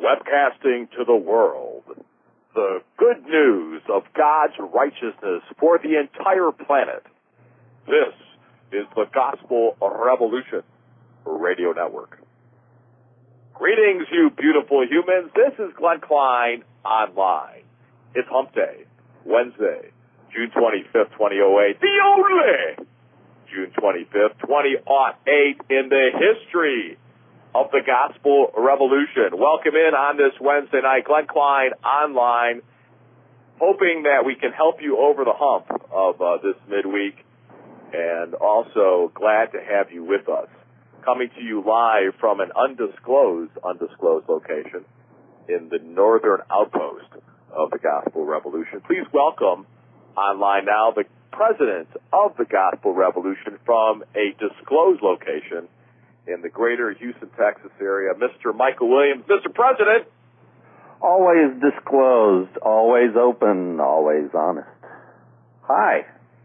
webcasting to the world the good news of God's righteousness for the entire planet. This is the Gospel Revolution Radio Network. Greetings, you beautiful humans. This is Glenn Klein Online. It's Hump Day, Wednesday, June 25th, 2008. The only June 25th, 2008 in the history of the Gospel Revolution. Welcome in on this Wednesday night. Glenn Klein Online, hoping that we can help you over the hump of this midweek, and also glad to have you with us. Coming to you live from an undisclosed location in the northern outpost of the Gospel Revolution. Please welcome online now the president of the Gospel Revolution from a disclosed location in the greater Houston, Texas area, Mr. Michael Williams. Mr. President. Always disclosed, always open, always honest. Hi.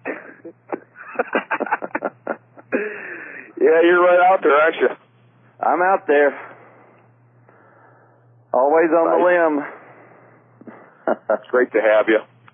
Yeah, you're right out there, aren't you? I'm out there. Always on the limb. It's great to have you.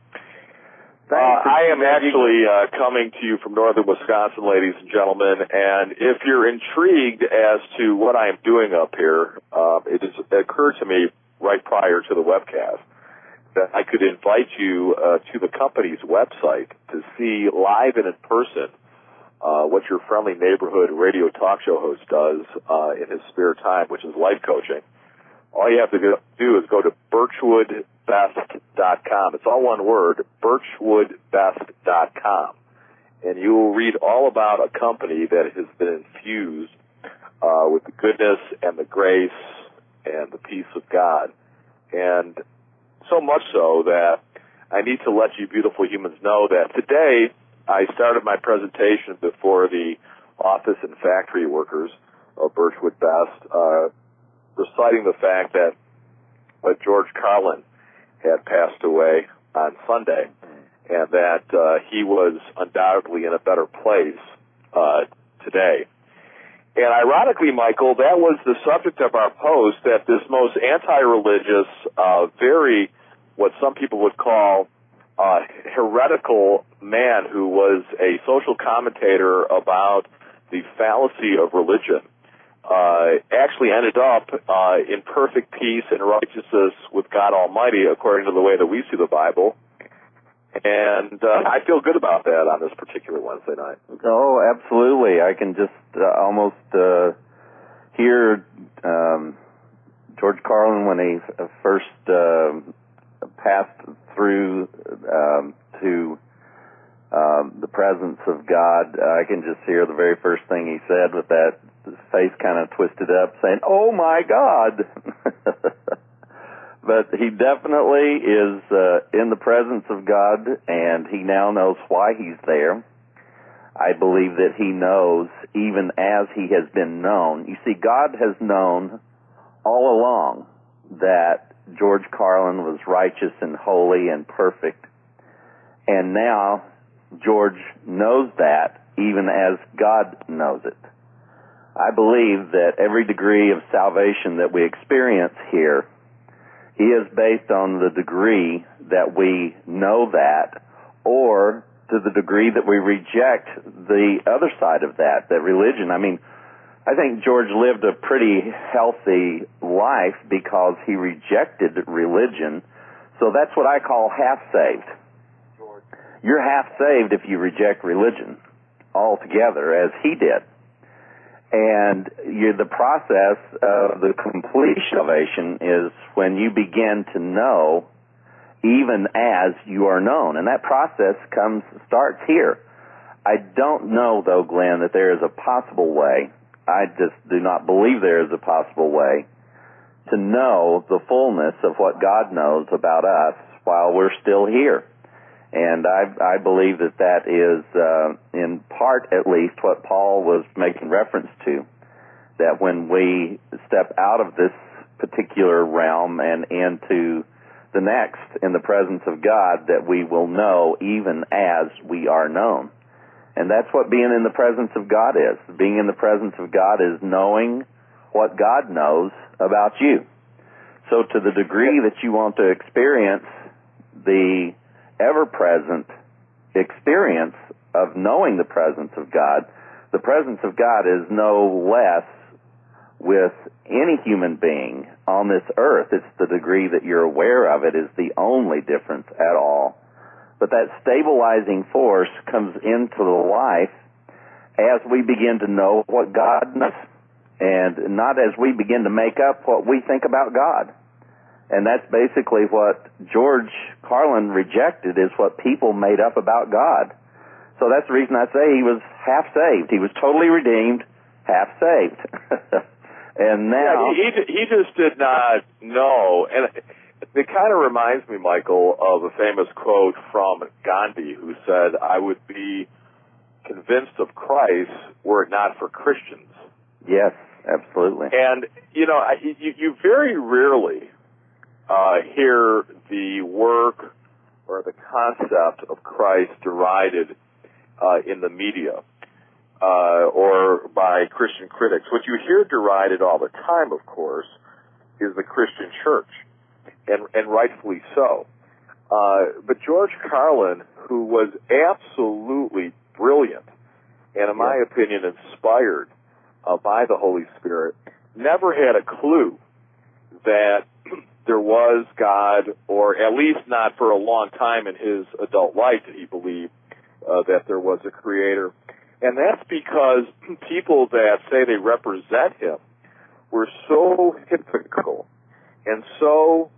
I am actually coming to you from northern Wisconsin, ladies and gentlemen, and if you're intrigued as to what I am doing up here, it occurred to me right prior to the webcast that I could invite you to the company's website to see live and in person what your friendly neighborhood radio talk show host does in his spare time, which is life coaching. All you have to do is go to birchwoodbest.com. It's all one word, birchwoodbest.com. And you will read all about a company that has been infused with the goodness and the grace and the peace of God. And so much so that I need to let you beautiful humans know that today I started my presentation before the office and factory workers of Birchwood Best, reciting the fact that George Carlin had passed away on Sunday, and that he was undoubtedly in a better place today. And ironically, Michael, that was the subject of our post, that this most anti-religious, very, what some people would call, heretical man who was a social commentator about the fallacy of religion actually ended up in perfect peace and righteousness with God Almighty, according to the way that we see the Bible. And I feel good about that on this particular Wednesday night. Oh, absolutely. I can just almost hear George Carlin when he first passed through to the presence of God. I can just hear the very first thing he said with that face kind of twisted up, saying, "Oh my God." But he definitely is in the presence of God, and he now knows why he's there. I believe that he knows even as he has been known. You see, God has known all along that George Carlin was righteous and holy and perfect. And now George knows that even as God knows it. I believe that every degree of salvation that we experience here is based on the degree that we know that, or to the degree that we reject the other side of that religion. I mean, I think George lived a pretty healthy life because he rejected religion. So that's what I call half-saved. You're half-saved if you reject religion altogether, as he did. And the process of the complete salvation is when you begin to know even as you are known. And that process starts here. I don't know, though, Glenn, that there is a possible way. I just do not believe there is a possible way to know the fullness of what God knows about us while we're still here. And I believe that is, in part at least, what Paul was making reference to, that when we step out of this particular realm and into the next in the presence of God, that we will know even as we are known. And that's what being in the presence of God is. Being in the presence of God is knowing what God knows about you. So to the degree that you want to experience the ever-present experience of knowing the presence of God, the presence of God is no less with any human being on this earth. It's the degree that you're aware of it is the only difference at all. But that stabilizing force comes into the life as we begin to know what God knows, and not as we begin to make up what we think about God. And that's basically what George Carlin rejected, is what people made up about God. So that's the reason I say he was half saved. He was totally redeemed, half saved. And now... Yeah, he just did not know. And it kind of reminds me, Michael, of a famous quote from Gandhi, who said, "I would be convinced of Christ were it not for Christians." Yes, absolutely. And, you very rarely hear the work or the concept of Christ derided in the media or by Christian critics. What you hear derided all the time, of course, is the Christian church, and rightfully so. But George Carlin, who was absolutely brilliant and, in my opinion, inspired by the Holy Spirit, never had a clue that there was God, or at least not for a long time in his adult life did he believe that there was a creator. And that's because people that say they represent him were so hypocritical and so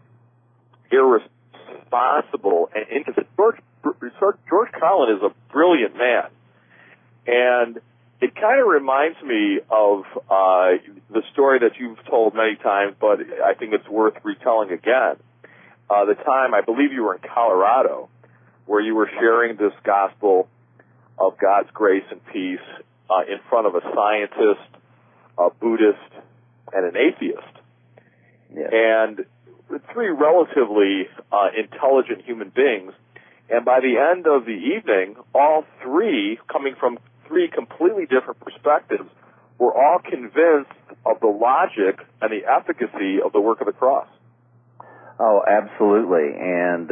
irresponsible and inconsistent. George Carlin is a brilliant man. And it kind of reminds me of the story that you've told many times, but I think it's worth retelling again. The time, I believe you were in Colorado, where you were sharing this gospel of God's grace and peace in front of a scientist, a Buddhist, and an atheist. Yes. And three relatively intelligent human beings. And by the end of the evening, all three, coming from three completely different perspectives, were all convinced of the logic and the efficacy of the work of the cross. Oh, absolutely. And,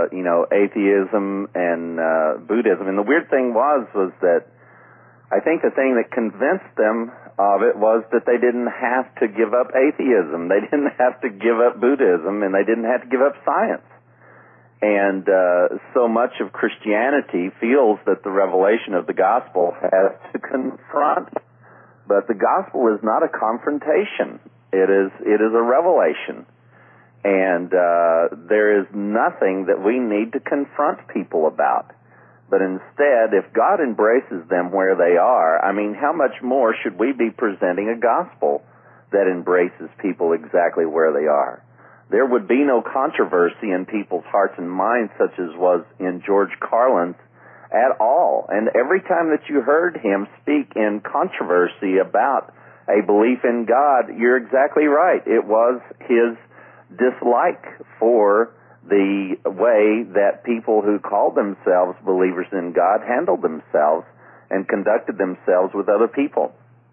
atheism and Buddhism. And the weird thing was that I think the thing that convinced them of it was that they didn't have to give up atheism. They didn't have to give up Buddhism, and they didn't have to give up science. And so much of Christianity feels that the revelation of the gospel has to confront. But the gospel is not a confrontation. It is a revelation. And there is nothing that we need to confront people about. But instead, if God embraces them where they are, I mean, how much more should we be presenting a gospel that embraces people exactly where they are? There would be no controversy in people's hearts and minds such as was in George Carlin's at all. And every time that you heard him speak in controversy about a belief in God, you're exactly right. It was his dislike for the way that people who called themselves believers in God handled themselves and conducted themselves with other people.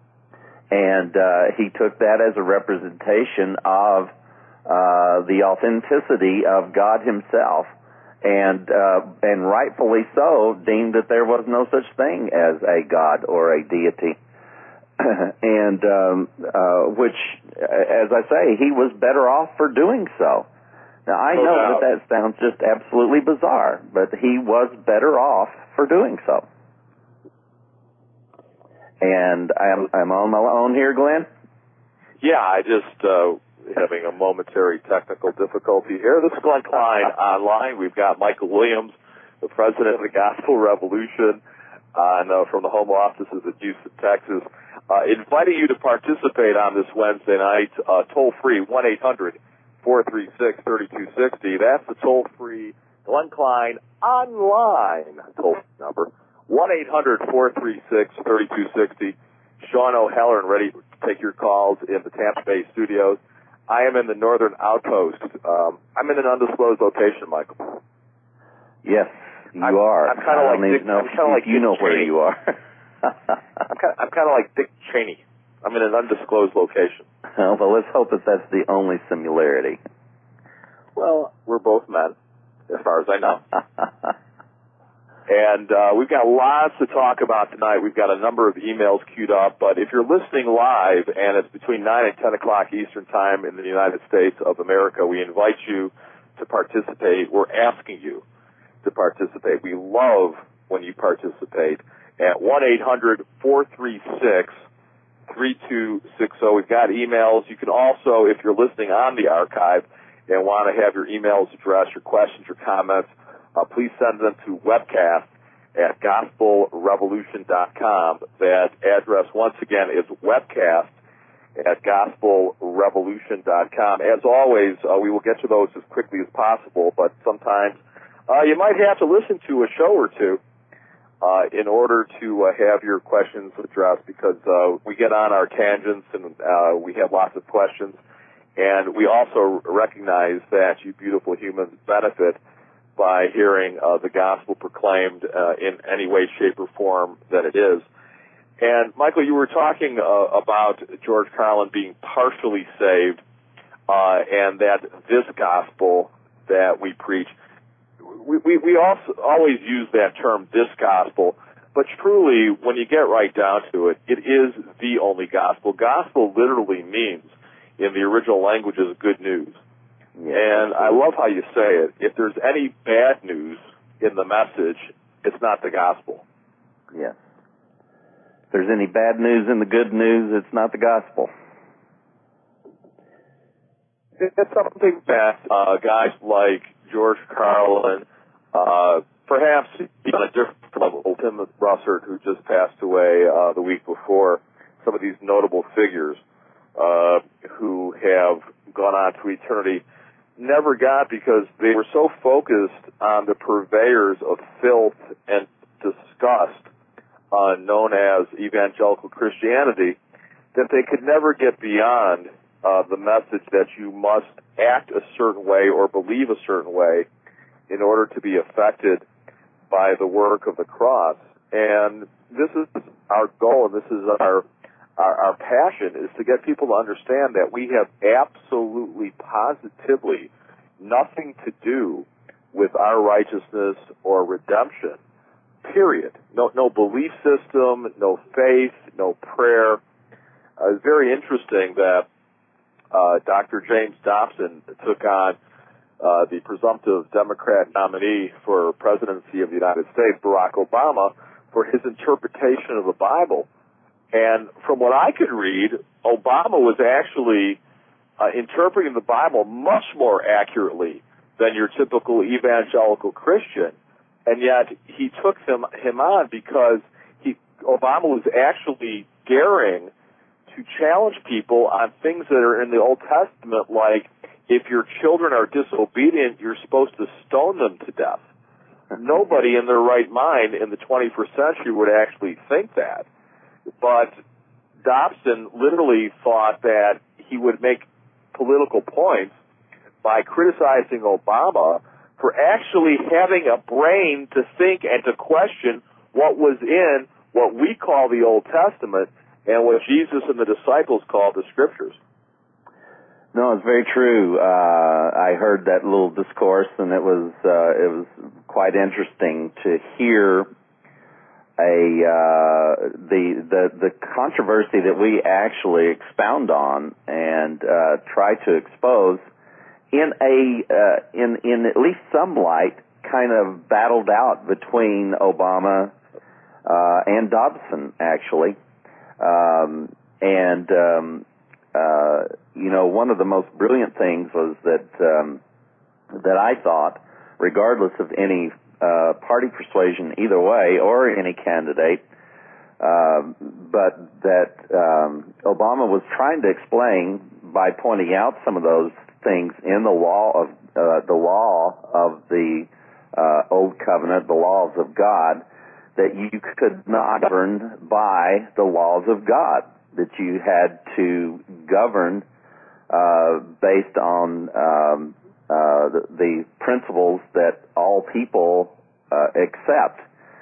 And he took that as a representation of the authenticity of God himself, and rightfully so deemed that there was no such thing as a God or a deity. And which, as I say, he was better off for doing so. Now, I know that sounds just absolutely bizarre, but he was better off for doing so. And I'm on my own here, Glenn? Yeah, I just having a momentary technical difficulty here. This is Glenn Klein online. We've got Michael Williams, the president of the Gospel Revolution, from the home offices at Houston, Texas, inviting you to participate on this Wednesday night, toll-free, 1-800-436-3260. That's the toll-free Glenn Klein online toll number, 1-800-436-3260. Sean O'Halloran ready to take your calls in the Tampa Bay studios. I am in the Northern Outpost. I'm in an undisclosed location, Michael. Yes, you are. I'm kind of like Dick, you know where you are. I'm kind of like Dick Cheney. I'm in an undisclosed location. Well, let's hope that that's the only similarity. both men, as far as I know. And we've got lots to talk about tonight. We've got a number of emails queued up, but if you're listening live and it's between 9 and 10 o'clock Eastern Time in the United States of America, we invite you to participate. We're asking you to participate. We love when you participate at 1-800-436-3260. We've got emails. You can also, if you're listening on the archive and want to have your emails addressed, your questions, your comments, please send them to webcast@gospelrevolution.com. That address, once again, is webcast@gospelrevolution.com. As always, we will get to those as quickly as possible, but sometimes you might have to listen to a show or two in order to have your questions addressed, because we get on our tangents and we have lots of questions. And we also recognize that you beautiful humans benefit by hearing the gospel proclaimed in any way, shape, or form that it is. And, Michael, you were talking about George Carlin being partially saved and that this gospel that we preach, we also always use that term, this gospel, but truly, when you get right down to it, it is the only gospel. Gospel literally means, in the original languages, good news. And I love how you say it. If there's any bad news in the message, it's not the gospel. Yes. If there's any bad news in the good news, it's not the gospel. It's something that guys like George Carlin, perhaps even a different level, Tim Russert, who just passed away the week before, some of these notable figures who have gone on to eternity, never got, because they were so focused on the purveyors of filth and disgust known as evangelical Christianity, that they could never get beyond the message that you must act a certain way or believe a certain way in order to be affected by the work of the cross. And this is our goal, and this is our passion, is to get people to understand that we have absolutely, positively nothing to do with our righteousness or redemption, period. No belief system, no faith, no prayer. It's very interesting that Dr. James Dobson took on the presumptive Democrat nominee for presidency of the United States, Barack Obama, for his interpretation of the Bible. And from what I could read, Obama was actually interpreting the Bible much more accurately than your typical evangelical Christian. And yet he took him on because Obama was actually daring to challenge people on things that are in the Old Testament, like if your children are disobedient, you're supposed to stone them to death. Nobody in their right mind in the 21st century would actually think that. But Dobson literally thought that he would make political points by criticizing Obama for actually having a brain to think and to question what was in what we call the Old Testament and what Jesus and the disciples called the Scriptures. No, it's very true. I heard that little discourse, and it was quite interesting to hear the controversy that we actually expound on and try to expose in at least some light, kind of battled out between Obama and Dobson, actually. One of the most brilliant things was that I thought, regardless of any party persuasion either way or any candidate, but that Obama was trying to explain by pointing out some of those things in the law of the Old Covenant, the laws of God, that you could not govern by the laws of God, that you had to govern based on the principles that all people accept.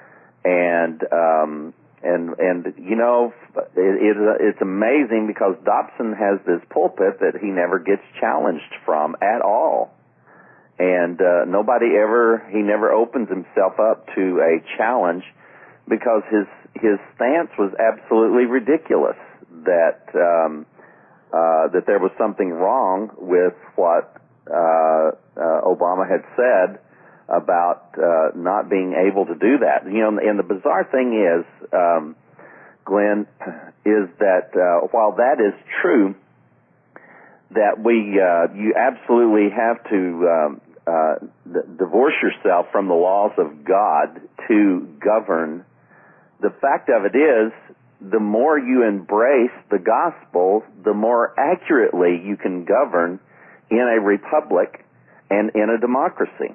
It's amazing because Dobson has this pulpit that he never gets challenged from at all. And he never opens himself up to a challenge because his stance was absolutely ridiculous, that there was something wrong with what Obama had said about not being able to do that. And the bizarre thing is, Glenn, is that while that is true, that you absolutely have to divorce yourself from the laws of God to govern. The fact of it is, the more you embrace the gospel, the more accurately you can govern in a republic and in a democracy.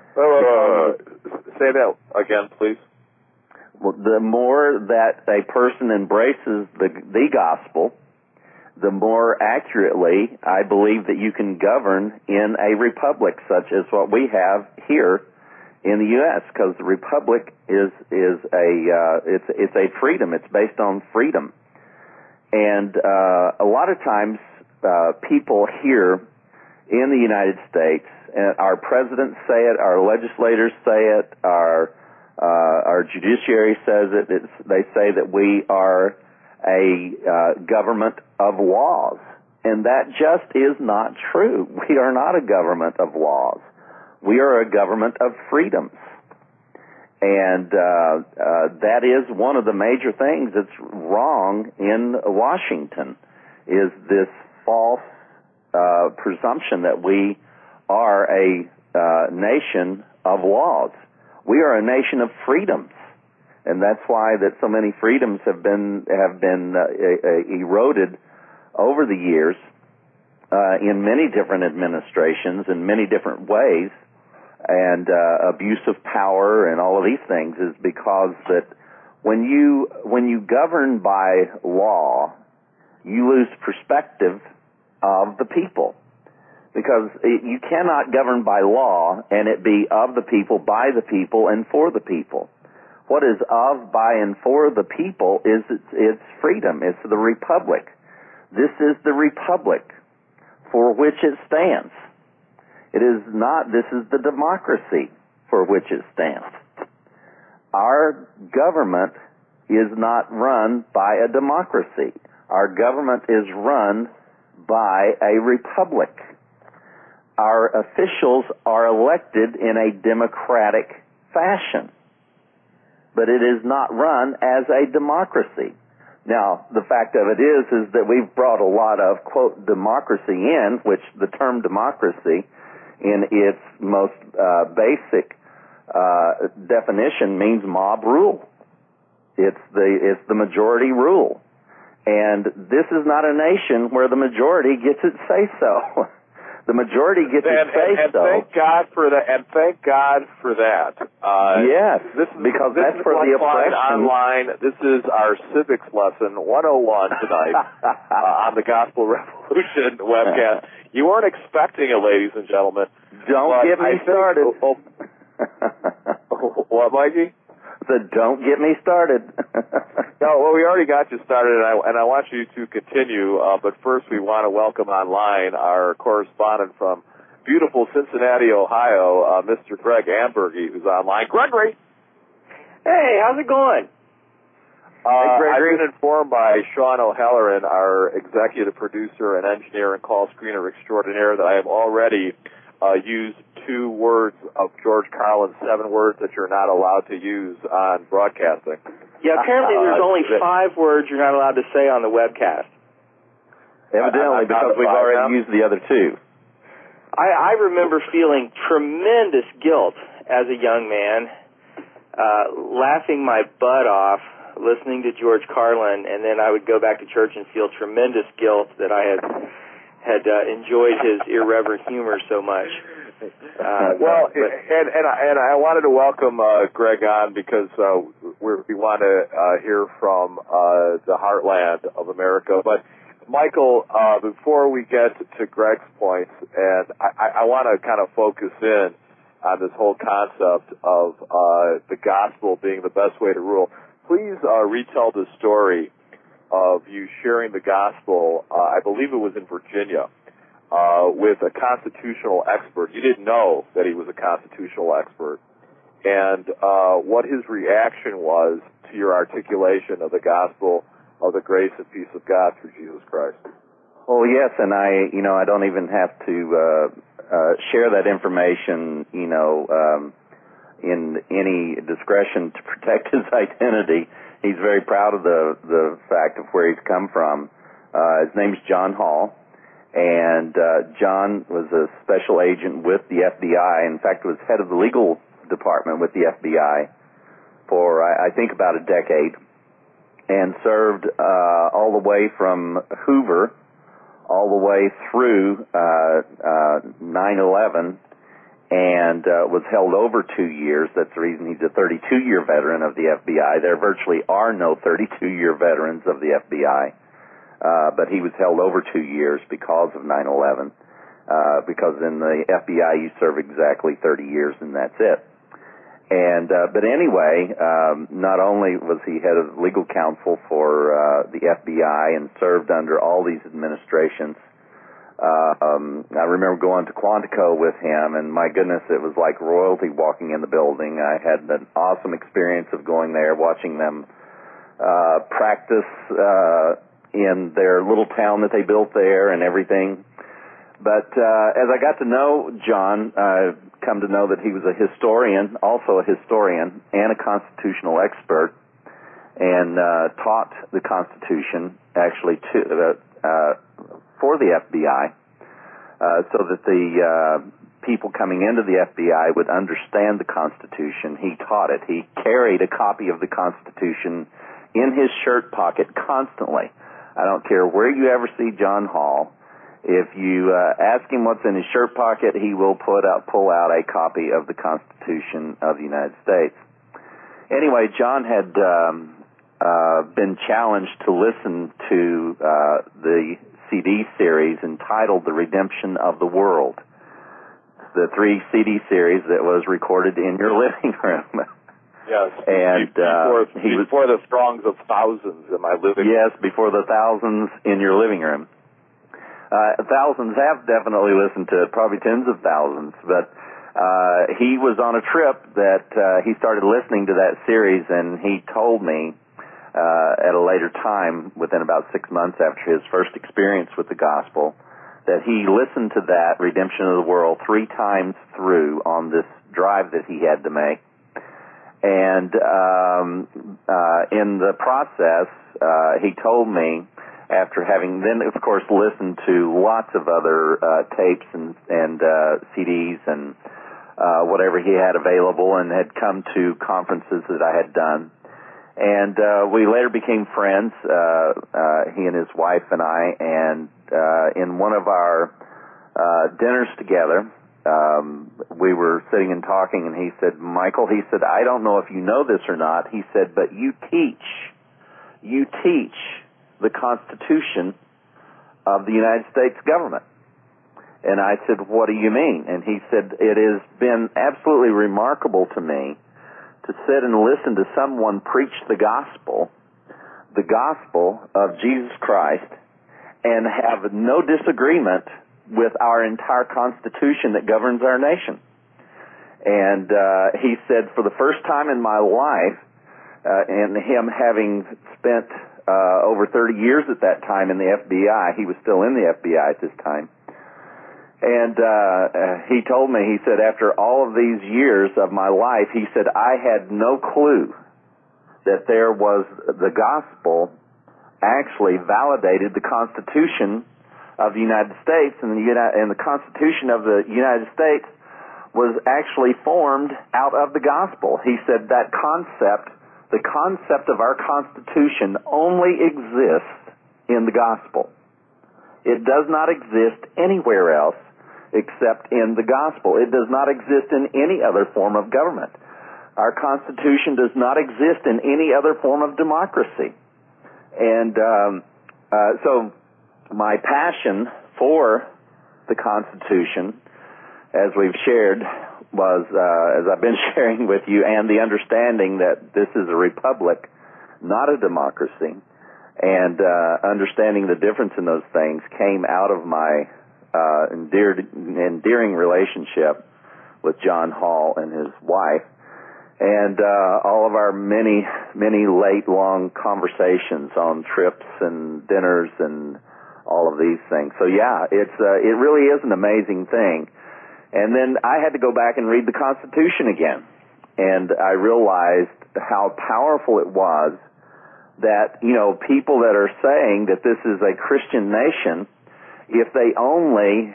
Say that again, please. Well, the more that a person embraces the gospel, the more accurately I believe that you can govern in a republic such as what we have here in the U.S. Because the republic is a freedom. It's based on freedom, and a lot of times people here in the United States, and our presidents say it, our legislators say it, our judiciary says it. They say that we are a government of laws, and that just is not true. We are not a government of laws. We are a government of freedoms, and that is one of the major things that's wrong in Washington, is this false presumption that we are a nation of laws. We are a nation of freedoms, and that's why that so many freedoms have been eroded over the years in many different administrations in many different ways, and abuse of power and all of these things is because that when you govern by law, you lose perspective of the people. Because you cannot govern by law and it be of the people, by the people, and for the people. What is of, by, and for the people is it's freedom. It's the republic. This is the republic for which it stands. It is not, this is the democracy for which it stands. Our government is not run by a democracy. Our government is run by a republic. Our officials are elected in a democratic fashion, but it is not run as a democracy. Now, the fact of it is that we've brought a lot of, quote, democracy in, which the term democracy in its most basic definition means mob rule. It's the majority rule. And this is not a nation where the majority gets its say-so. The majority gets its say-so. And thank God for that. And thank God for that. Yes, because that's for the oppression. Online. This is our civics lesson 101 tonight on the Gospel Revolution webcast. You weren't expecting it, ladies and gentlemen. Don't get me started. What, Mikey? Don't get me started. No, well, we already got you started, and I want you to continue. But first, we want to welcome online our correspondent from beautiful Cincinnati, Ohio, Mr. Greg Ambergy, who's online. Gregory! Hey, how's it going? I've been informed by Sean O'Halloran, our executive producer and engineer and call screener extraordinaire, that I have already used 2 words of George Carlin's 7 words that you're not allowed to use on broadcasting. Yeah, apparently there's only 5 words you're not allowed to say on the webcast. Evidently, because we've already used the other 2. I remember feeling tremendous guilt as a young man, laughing my butt off, listening to George Carlin, and then I would go back to church and feel tremendous guilt that I had enjoyed his irreverent humor so much. Well, and I wanted to welcome Greg on because we want to hear from the heartland of America. But Michael, before we get to Greg's points, and I want to kind of focus in on this whole concept of the gospel being the best way to rule. Please retell the story of you sharing the gospel. I believe it was in Virginia. with a constitutional expert. You didn't know that he was a constitutional expert. And what his reaction was to your articulation of the gospel of the grace and peace of God through Jesus Christ. Well, yes, and I don't even have to share that information, in any discretion to protect his identity. He's very proud of the fact of where he's come from. His name's John Hall, and John was a special agent with the FBI. In fact, was head of the legal department with the FBI for, I think, about a decade, and served all the way from Hoover all the way through 9/11, and was held over 2 years. That's the reason he's a 32-year veteran of the FBI. There virtually are no 32-year veterans of the FBI, but he was held over 2 years because of 9/11, because in the FBI you serve exactly 30 years and that's it. And but anyway, not only was he head of legal counsel for the FBI and served under all these administrations, I remember going to Quantico with him, and my goodness, it was like royalty walking in the building. I had an awesome experience of going there, watching them practice in their little town that they built there and everything. But as I got to know John, I've come to know that he was a historian, also a historian, and a constitutional expert, and taught the Constitution actually for the FBI, so that the people coming into the FBI would understand the Constitution. He taught it. He carried a copy of the Constitution in his shirt pocket constantly. I don't care where you ever see John Hall. If you ask him what's in his shirt pocket, he will pull out a copy of the Constitution of the United States. Anyway, John had been challenged to listen to the CD series entitled The Redemption of the World, the 3 CD series that was recorded in your living room. Yes, and before the throngs of thousands in my living room. Yes, before the thousands in your living room. Thousands have definitely listened to it, probably tens of thousands, but he was on a trip that he started listening to that series, and he told me at a later time, within about 6 months after his first experience with the gospel, that he listened to that Redemption of the World 3 times through on this drive that he had to make. And in the process, he told me, after having then, of course, listened to lots of other tapes and CDs and whatever he had available, and had come to conferences that I had done. And we later became friends, he and his wife and I, and in one of our dinners together, we were sitting and talking, and he said, Michael, he said, I don't know if you know this or not, he said, but you teach the Constitution of the United States government. And I said, what do you mean? And he said, it has been absolutely remarkable to me to sit and listen to someone preach the gospel of Jesus Christ, and have no disagreement with our entire Constitution that governs our nation. And he said, for the first time in my life, and him having spent over 30 years at that time in the FBI, he was still in the FBI at this time, and he told me, he said, after all of these years of my life, he said, I had no clue that there was the gospel actually validated the Constitution of the United States, and the Constitution of the United States was actually formed out of the gospel. He said that the concept of our Constitution only exists in the gospel. It does not exist anywhere else except in the gospel. It does not exist in any other form of government. Our Constitution does not exist in any other form of democracy. And so my passion for the Constitution, as we've shared, was, as I've been sharing with you, and the understanding that this is a republic, not a democracy, and understanding the difference in those things came out of my endearing relationship with John Hall and his wife, and all of our many late long conversations on trips and dinners and all of these things. So yeah, it really is an amazing thing. And then I had to go back and read the Constitution again, and I realized how powerful it was that, people that are saying that this is a Christian nation, if they only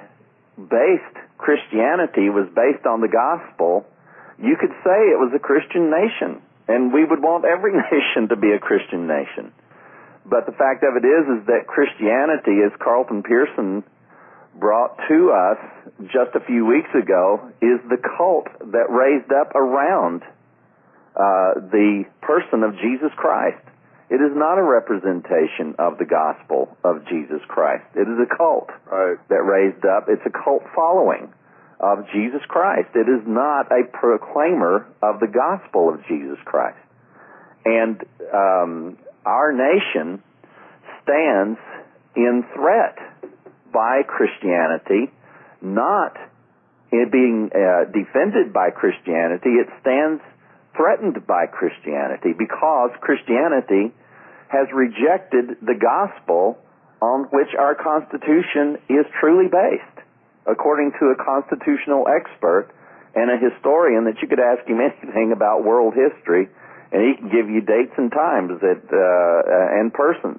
Christianity was based on the gospel, you could say it was a Christian nation, and we would want every nation to be a Christian nation. But the fact of it is that Christianity, as Carlton Pearson brought to us just a few weeks ago, is the cult that raised up around the person of Jesus Christ. It is not a representation of the gospel of Jesus Christ. It is a cult that raised up. It's a cult following of Jesus Christ. It is not a proclaimer of the gospel of Jesus Christ. And our nation stands in threat by Christianity, not it being defended by Christianity. It stands threatened by Christianity because Christianity has rejected the gospel on which our Constitution is truly based, according to a constitutional expert and a historian that you could ask him anything about world history, and he can give you dates and times and persons.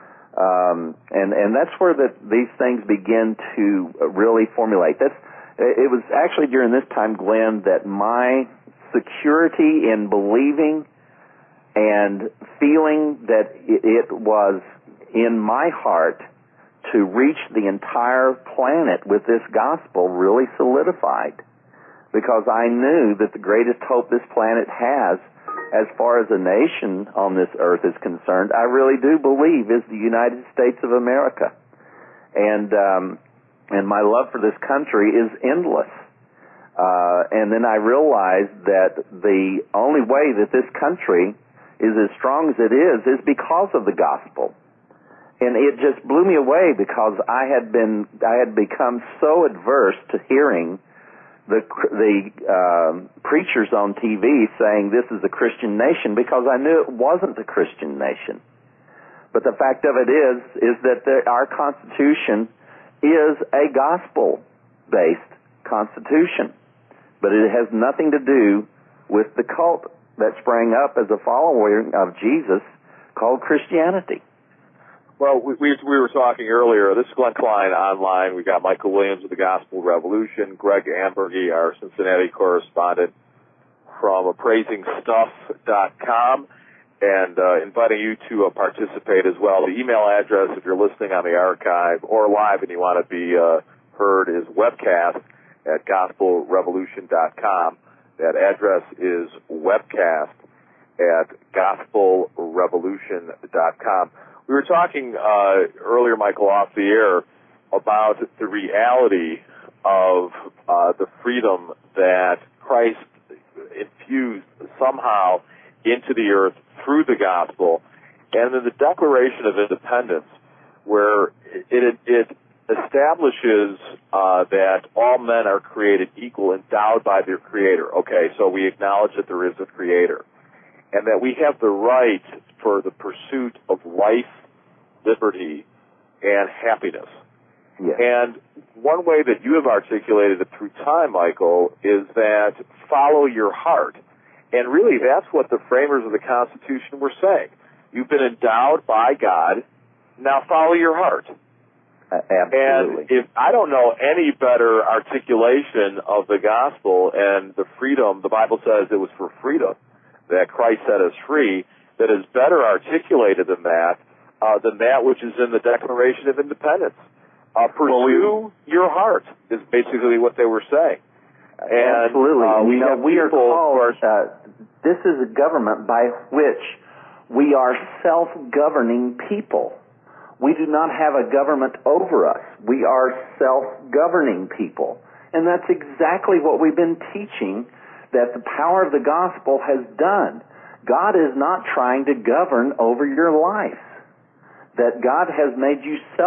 And that's where these things begin to really formulate. It was actually during this time, Glenn, that my security in believing and feeling that it was in my heart to reach the entire planet with this gospel really solidified, because I knew that the greatest hope this planet has, as far as a nation on this earth is concerned, I really do believe is the United States of America. And my love for this country is endless. And then I realized that the only way that this country is as strong as it is because of the gospel. And it just blew me away, because I had become so adverse to hearing the preachers on TV saying this is a Christian nation, because I knew it wasn't a Christian nation. But the fact of it is that our Constitution is a gospel-based Constitution. But it has nothing to do with the cult that sprang up as a follower of Jesus called Christianity. Well, we were talking earlier. This is Glenn Klein online. We got Michael Williams of the Gospel Revolution, Greg Ambergy, our Cincinnati correspondent from AppraisingStuff.com, and inviting you to participate as well. The email address, if you're listening on the archive or live and you want to be heard, is webcast at gospelrevolution.com. That address is webcast at gospelrevolution.com. We were talking earlier, Michael, off the air about the reality of the freedom that Christ infused somehow into the earth through the gospel, and then the Declaration of Independence, where it establishes that all men are created equal, endowed by their Creator. Okay, so we acknowledge that there is a Creator, and that we have the right for the pursuit of life, liberty, and happiness. Yes. And one way that you have articulated it through time, Michael, is that follow your heart. And really, that's what the framers of the Constitution were saying. You've been endowed by God, now follow your heart. Absolutely. And I don't know any better articulation of the gospel and the freedom. The Bible says it was for freedom that Christ set us free, that is better articulated than that which is in the Declaration of Independence. Pursue your heart is basically what they were saying. And, absolutely. We are called, this is a government by which we are self-governing people. We do not have a government over us. We are self-governing people. And that's exactly what we've been teaching, that the power of the gospel has done. God is not trying to govern over your life. That God has made you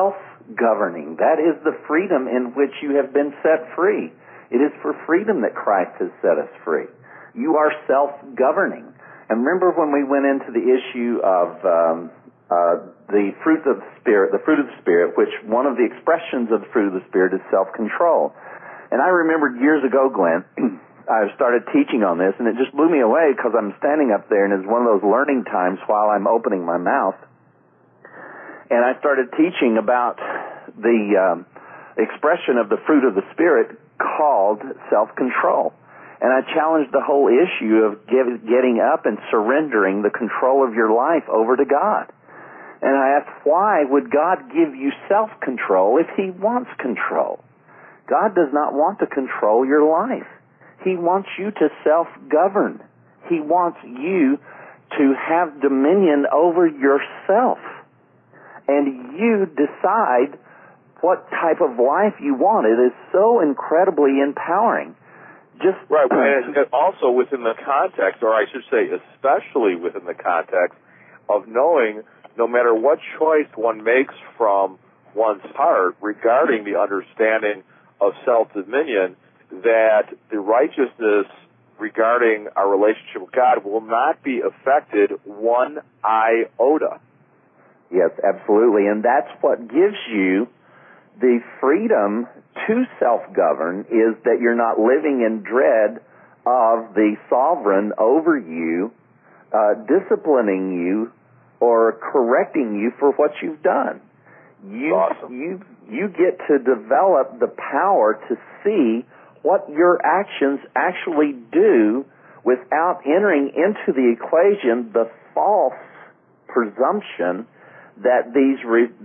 self-governing. That is the freedom in which you have been set free. It is for freedom that Christ has set us free. You are self-governing. And remember when we went into the issue of the fruit of the Spirit, which one of the expressions of the fruit of the Spirit is self-control. And I remembered years ago, Glenn, I started teaching on this, and it just blew me away because I'm standing up there, and it's one of those learning times while I'm opening my mouth. And I started teaching about the expression of the fruit of the Spirit called self-control. And I challenged the whole issue of getting up and surrendering the control of your life over to God. And I asked, why would God give you self-control if He wants control? God does not want to control your life. He wants you to self-govern. He wants you to have dominion over yourself. And you decide what type of life you want. It is so incredibly empowering. Just right, and also within the context, or I should say especially within the context of knowing no matter what choice one makes from one's heart regarding the understanding of self-dominion, that the righteousness regarding our relationship with God will not be affected one iota. Yes, absolutely. And that's what gives you the freedom to self-govern, is that you're not living in dread of the sovereign over you, disciplining you or correcting you for what you've done. You get to develop the power to see what your actions actually do without entering into the equation the false presumption that these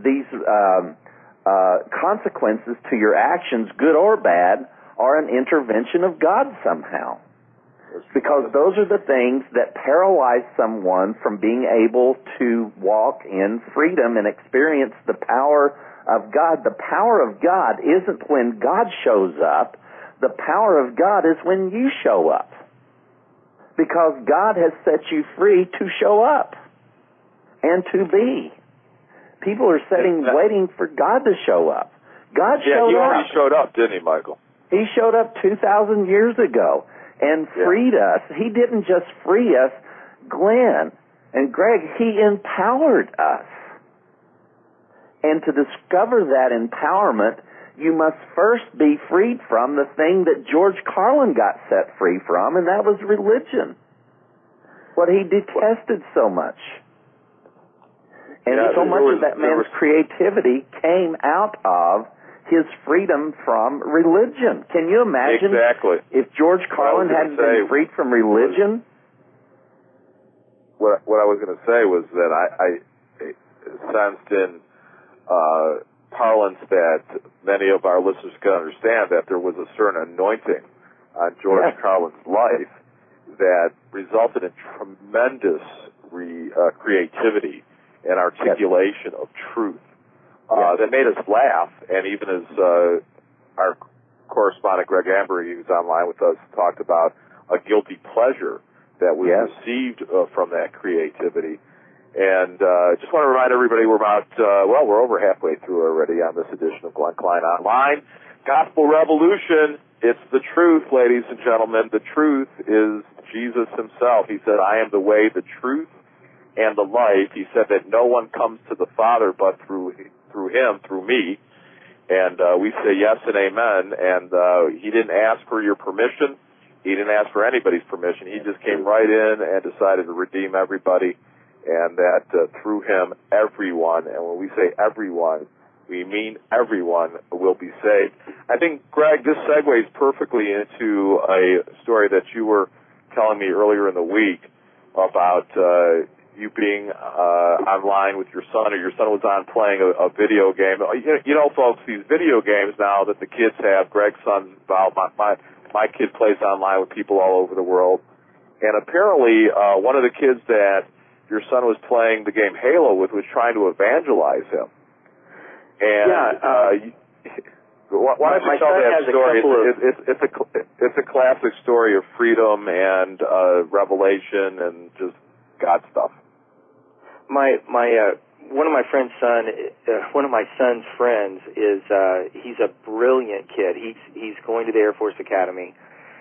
consequences to your actions, good or bad, are an intervention of God somehow. Because those are the things that paralyze someone from being able to walk in freedom and experience the power of God. The power of God isn't when God shows up. The power of God is when you show up. Because God has set you free to show up and to be. People are waiting for God to show up. God showed up. He already showed up, didn't he, Michael? He showed up 2,000 years ago and freed us. He didn't just free us, Glenn and Greg, He empowered us. And to discover that empowerment, you must first be freed from the thing that George Carlin got set free from, and that was religion. What he detested so much. And so much of that man's creativity came out of his freedom from religion. Can you imagine if George Carlin hadn't been freed from religion? What I was going to say was that I sensed in parlance that many of our listeners can understand that there was a certain anointing on George Carlin's life that resulted in tremendous creativity and articulation of truth that made us laugh. And even as our correspondent Greg Ambury, who's online with us, talked about a guilty pleasure that was received from that creativity. And just want to remind everybody we're over halfway through already on this edition of Glenn Klein Online. Gospel Revolution, it's the truth, ladies and gentlemen. The truth is Jesus himself. He said, I am the way, the truth, and the life. He said that no one comes to the Father but through him, through me. And we say yes and amen. And he didn't ask for your permission. He didn't ask for anybody's permission. He just came right in and decided to redeem everybody. And that through him, everyone, and when we say everyone, we mean everyone will be saved. I think, Greg, this segues perfectly into a story that you were telling me earlier in the week about you being online with your son, or your son was on playing a video game. You know, folks, these video games now that the kids have, Greg's son, my kid plays online with people all over the world. And apparently one of the kids that your son was playing the game Halo with was trying to evangelize him. And why don't you tell that story? It's a classic story of freedom and revelation and just God stuff. My one of my son's friends is he's a brilliant kid. He's going to the Air Force Academy.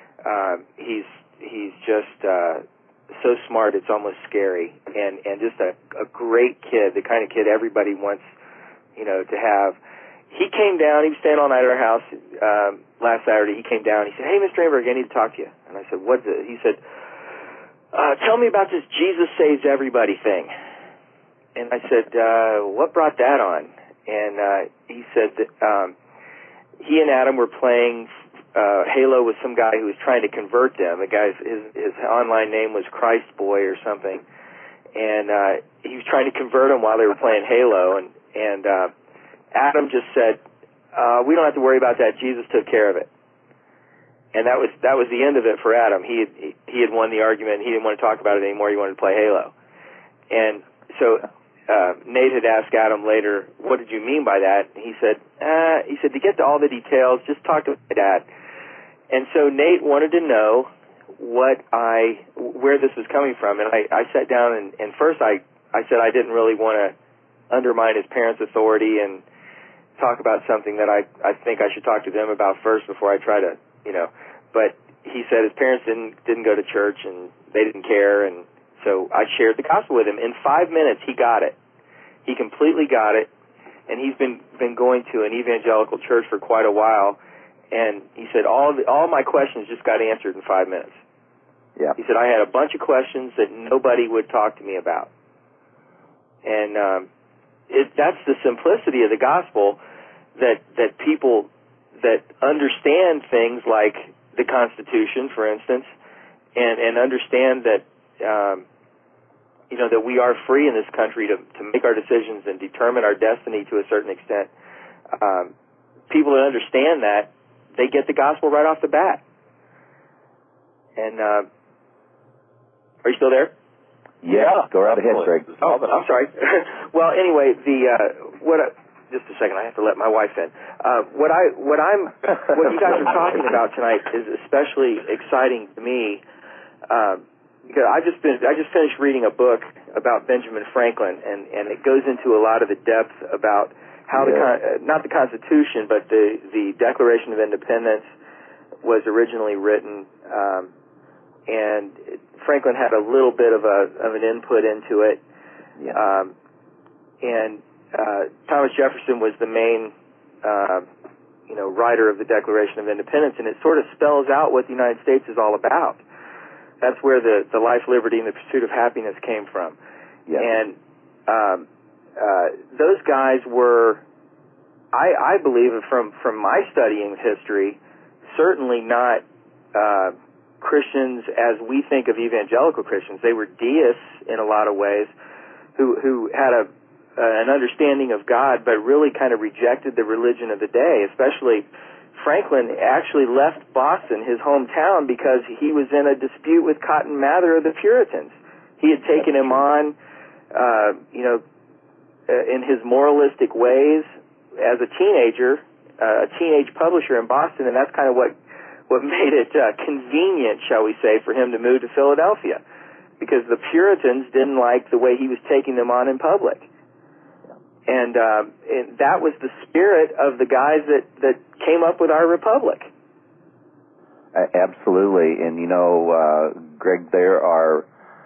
He's just so smart it's almost scary, and just a great kid, the kind of kid everybody wants, to have. He came down. He was staying all night at our house last Saturday. He came down. He said, "Hey, Mr. Amberg, I need to talk to you." And I said, "What's it?" He said, "Tell me about this Jesus saves everybody thing." And I said, "What brought that on?" And he said that he and Adam were playing Halo with some guy who was trying to convert them. The guy's his online name was Christ Boy or something, and he was trying to convert them while they were playing Halo. And Adam just said, "We don't have to worry about that. Jesus took care of it." And that was the end of it for Adam. He had won the argument. He didn't want to talk about it anymore. He wanted to play Halo. And so Nate had asked Adam later, "What did you mean by that?" And he said, "To get to all the details, just talk to my dad." And so Nate wanted to know where this was coming from. And I sat down and first I said I didn't really want to undermine his parents' authority and talk about something that I think I should talk to them about first before I try to, But he said his parents didn't go to church and they didn't care, and so I shared the gospel with him. In 5 minutes, he got it. He completely got it, and he's been going to an evangelical church for quite a while. And he said all my questions just got answered in 5 minutes. Yeah. He said I had a bunch of questions that nobody would talk to me about, and that's the simplicity of the gospel, that people that understand things like the Constitution, for instance, and understand that that we are free in this country to make our decisions and determine our destiny to a certain extent. People that understand that, they get the gospel right off the bat. And are you still there? Yeah, go right ahead, Greg. Oh, I'm sorry. Well, anyway, just a second, I have to let my wife in. What you guys are talking about tonight is especially exciting to me, because I just finished reading a book about Benjamin Franklin, and it goes into a lot of the depth about how not the Constitution, but the Declaration of Independence was originally written, and Franklin had a little bit of an input into it, and Thomas Jefferson was the main, writer of the Declaration of Independence, and it sort of spells out what the United States is all about. That's where the life, liberty, and the pursuit of happiness came from. Yeah. And those guys were, I believe, from my studying history, certainly not Christians as we think of evangelical Christians. They were deists in a lot of ways, who had an understanding of God, but really kind of rejected the religion of the day. Especially Franklin actually left Boston, his hometown, because he was in a dispute with Cotton Mather of the Puritans. He had taken him on, in his moralistic ways as a teenager, a teenage publisher in Boston, and that's kind of what made it convenient, shall we say, for him to move to Philadelphia, because the Puritans didn't like the way he was taking them on in public. And that was the spirit of the guys that came up with our republic. Absolutely. And, Greg, there are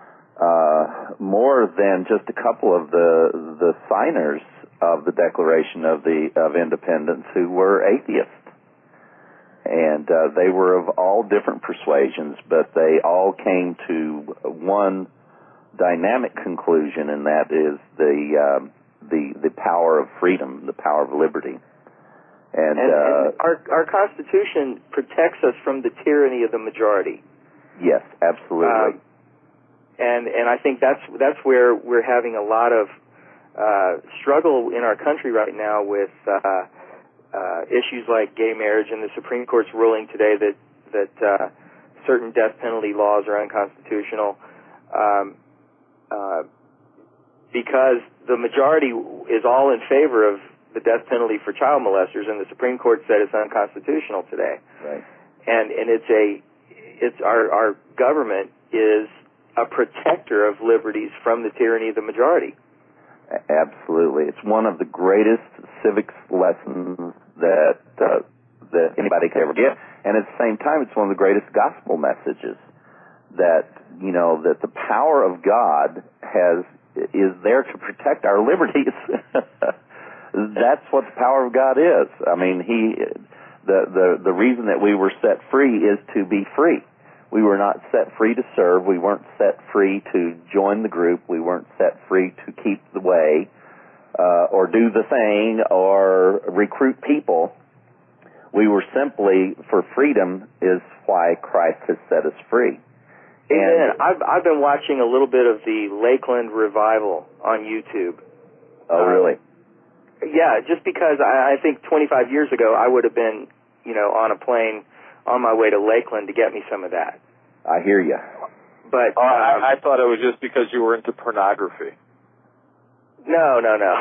more than just a couple of the signers of the Declaration of Independence who were atheists. And they were of all different persuasions, but they all came to one dynamic conclusion, and that is the power of freedom, the power of liberty. And our Constitution protects us from the tyranny of the majority. Yes, absolutely. And I think that's where we're having a lot of struggle in our country right now with issues like gay marriage, and the Supreme Court's ruling today that certain death penalty laws are unconstitutional, because the majority is all in favor of the death penalty for child molesters, and the Supreme Court said it's unconstitutional today. Right. And it's our government is a protector of liberties from the tyranny of the majority. Absolutely. It's one of the greatest civics lessons that anybody could ever get. And at the same time, it's one of the greatest gospel messages that, that the power of God is there to protect our liberties. That's what the power of God is. I mean, the reason that we were set free is to be free. We were not set free to serve. We weren't set free to join the group. We weren't set free to keep the way, or do the thing, or recruit people. We were simply, for freedom is why Christ has set us free. And I've been watching a little bit of the Lakeland Revival on YouTube. Oh, really? Yeah, just because I think 25 years ago I would have been, on a plane on my way to Lakeland to get me some of that. I hear you. But I thought it was just because you were into pornography. No.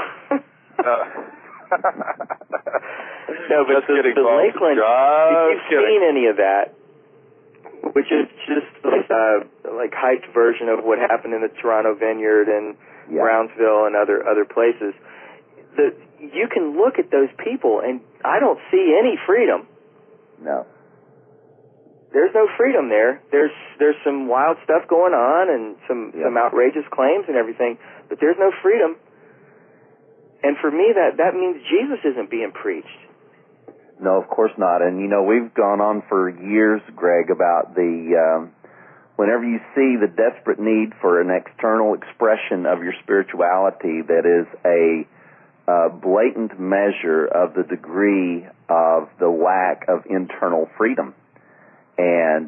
No, but the Lakeland, if you've seen any of that, which is just like hyped version of what happened in the Toronto Vineyard and Brownsville and other places, you can look at those people and I don't see any freedom. No. There's no freedom there. There's some wild stuff going on and some outrageous claims and everything, but there's no freedom. And for me, that means Jesus isn't being preached. No, of course not. And, we've gone on for years, Greg, about whenever you see the desperate need for an external expression of your spirituality that is a blatant measure of the degree of the lack of internal freedom. And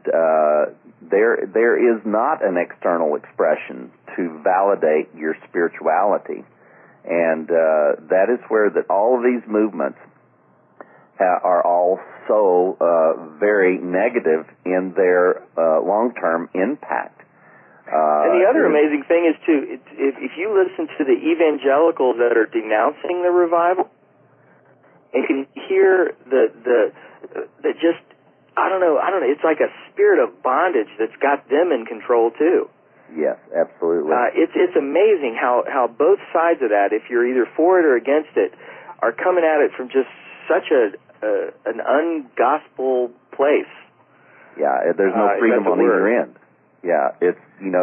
there is not an external expression to validate your spirituality. And that is where all of these movements are all so very negative in their long-term impact. And the other amazing thing is, too, if you listen to the evangelicals that are denouncing the revival, and you can hear the just, I don't know, it's like a spirit of bondage that's got them in control, too. Yes, absolutely. It's amazing how both sides of that, if you're either for it or against it, are coming at it from just such an ungospel place. Yeah, there's no freedom on either end. Yeah, it's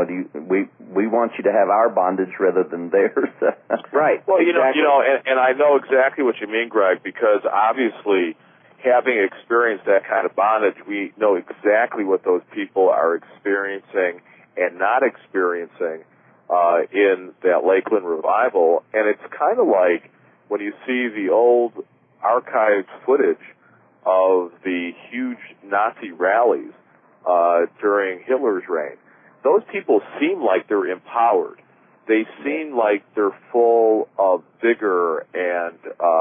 we want you to have our bondage rather than theirs. Right. Well, exactly. and I know exactly what you mean, Greg, because obviously, having experienced that kind of bondage, we know exactly what those people are experiencing and not experiencing in that Lakeland revival. And it's kind of like when you see the old archived footage of the huge Nazi rallies during Hitler's reign. Those people seem like they're empowered. They seem like they're full of vigor and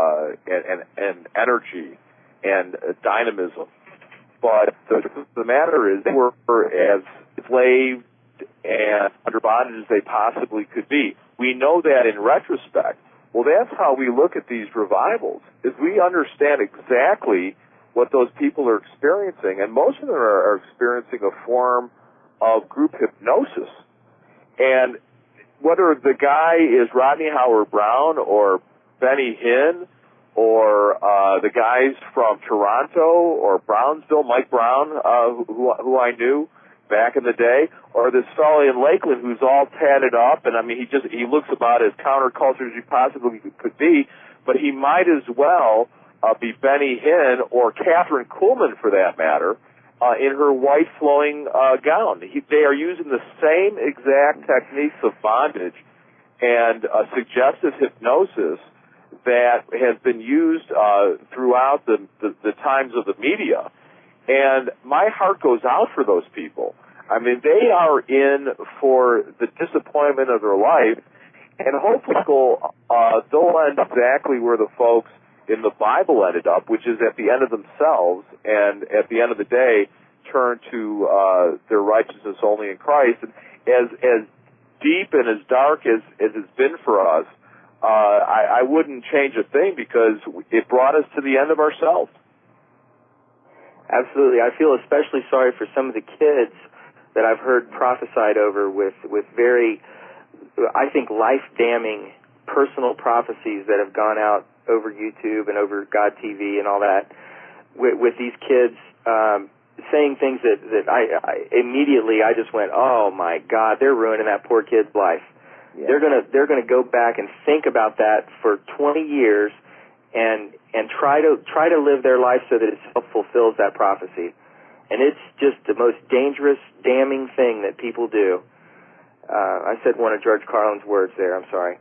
energy and dynamism. But the matter is, they were as enslaved and under bondage as they possibly could be. We know that in retrospect. Well, that's how we look at these revivals, is we understand exactly what those people are experiencing, and most of them are experiencing a form of group hypnosis. And whether the guy is Rodney Howard-Browne or Benny Hinn or the guys from Toronto or Brownsville, Mike Brown, who I knew back in the day, or this fellow in Lakeland who's all tatted up, and I mean he looks about as counterculture as you possibly could be, but he might as well be Benny Hinn or Catherine Kuhlman, for that matter, in her white flowing gown. They are using the same exact techniques of bondage and suggestive hypnosis that has been used throughout the times of the media. And my heart goes out for those people. I mean, they are in for the disappointment of their life, and hopefully they'll end exactly where the folks in the Bible ended up, which is at the end of themselves, and at the end of the day, turn to their righteousness only in Christ. And as deep and as dark as it's been for us, I wouldn't change a thing, because it brought us to the end of ourselves. Absolutely. I feel especially sorry for some of the kids that I've heard prophesied over with very, I think, life-damning personal prophecies that have gone out over YouTube and over God TV and all that, with these kids saying things that I immediately I just went, oh my God, they're ruining that poor kid's life. Yeah. They're gonna go back and think about that for 20 years and try to live their life so that it self-fulfills that prophecy. And it's just the most dangerous, damning thing that people do. I said one of George Carlin's words there. I'm sorry.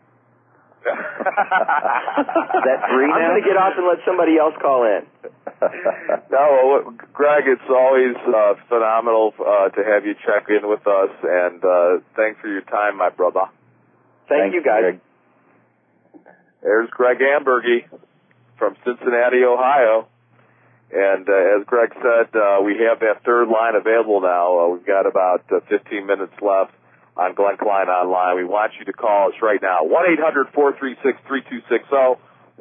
That's free now? I'm going to get off and let somebody else call in. No, well, Greg, it's always phenomenal to have you check in with us, and thanks for your time, my brother. Thanks, you guys. Greg. There's Greg Ambergy from Cincinnati, Ohio. And as Greg said, we have that third line available now. We've got about 15 minutes left on Glenn Klein Online. We want you to call us right now. 1-800-436-3260.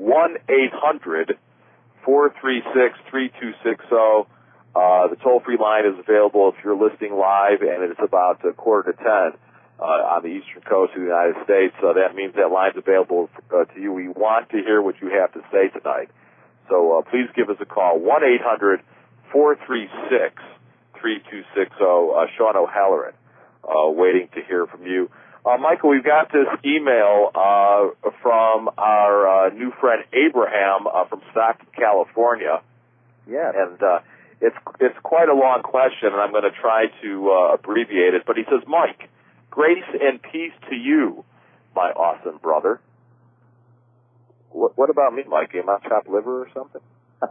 1-800-436-3260. The toll-free line is available if you're listening live, and it's about 9:45 on the eastern coast of the United States. So that means that line's available to you. We want to hear what you have to say tonight. So please give us a call, 1-800-436-3260. Sean O'Halloran, waiting to hear from you. Michael, we've got this email from our new friend Abraham from Stockton, California. Yeah. And it's quite a long question, and I'm going to try to abbreviate it. But he says, Mike, grace and peace to you, my awesome brother. What about me, Mike? Am I chopped liver or something?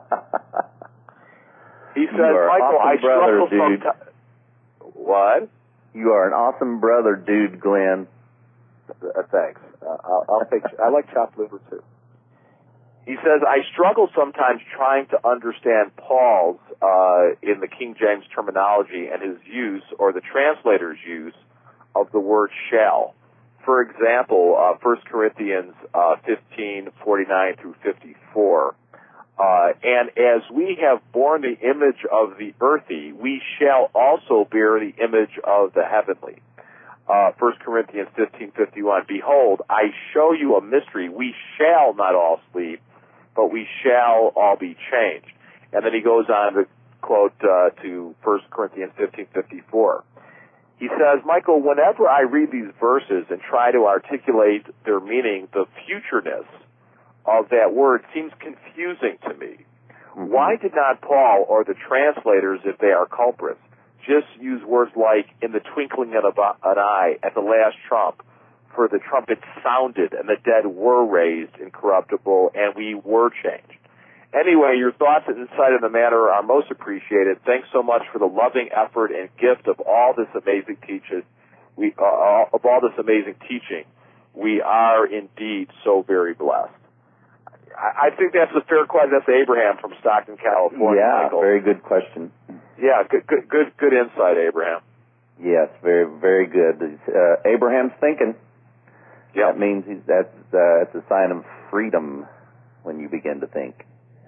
He says, Michael, awesome I struggle sometimes. What? You are an awesome brother, dude, Glenn. Thanks. I'll take. I like chopped liver too. He says, I struggle sometimes trying to understand Paul's in the King James terminology and his use, or the translator's use, of the word shall. For example, 1 Corinthians 15:49 through 54. And as we have borne the image of the earthy, we shall also bear the image of the heavenly. 1 Corinthians 15:51. Behold, I show you a mystery. We shall not all sleep, but we shall all be changed. And then he goes on to quote to 1 Corinthians 15:54. He says, Michael, whenever I read these verses and try to articulate their meaning, the futureness of that word seems confusing to me. Mm-hmm. Why did not Paul or the translators, if they are culprits, just use words like in the twinkling of an eye, at the last trump, for the trumpet sounded and the dead were raised incorruptible and we were changed? Anyway, your thoughts and insight in the matter are most appreciated. Thanks so much for the loving effort and gift of all this amazing teaching. We are indeed so very blessed. I think that's a fair question. That's Abraham from Stockton, California. Yeah, Michael. Very good question. Yeah, good insight, Abraham. Yes, very, very good. Abraham's thinking. Yeah, that means that's a sign of freedom when you begin to think.